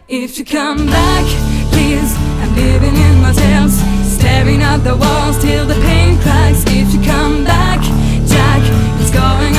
If you come back, please, I'm living in motels, staring at the walls till the paint cracks. If you come back, Jack, it's going